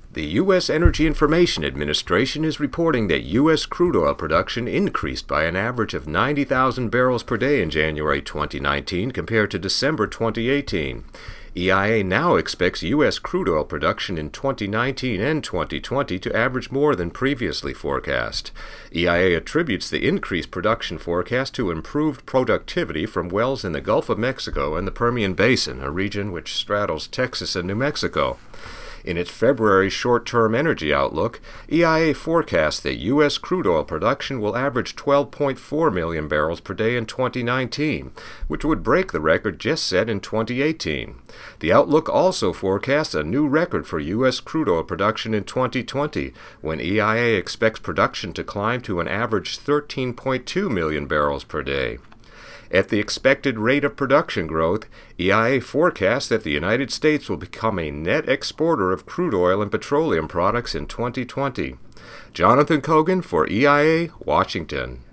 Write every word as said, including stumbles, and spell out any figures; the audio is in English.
The U S Energy Information Administration is reporting that U S crude oil production increased by an average of ninety thousand barrels per day in January twenty nineteen compared to December twenty eighteen. E I A now expects U S crude oil production in twenty nineteen and twenty twenty to average more than previously forecast. E I A attributes the increased production forecast to improved productivity from wells in the Gulf of Mexico and the Permian Basin, a region which straddles Texas and New Mexico. In its February short-term energy outlook, E I A forecasts that U S crude oil production will average twelve point four million barrels per day in twenty nineteen, which would break the record just set in twenty eighteen. The outlook also forecasts a new record for U S crude oil production in twenty twenty, when E I A expects production to climb to an average thirteen point two million barrels per day. At the expected rate of production growth, E I A forecasts that the United States will become a net exporter of crude oil and petroleum products in twenty twenty. Jonathan Cogan for E I A, Washington.